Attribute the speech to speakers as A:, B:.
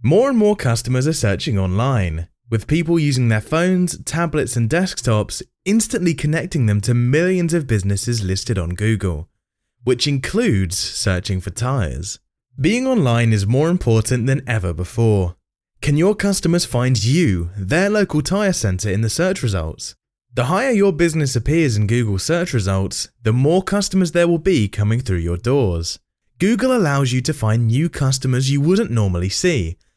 A: More and more customers are searching online, with people using their phones, tablets, and desktops instantly connecting them to millions of businesses listed on Google, which includes searching for tires. Being online is more important than ever before. Can your customers find you, their local tire center, in the search results? The higher your business appears in Google search results, the more customers there will be coming through your doors. Google allows you to find new customers you wouldn't normally see,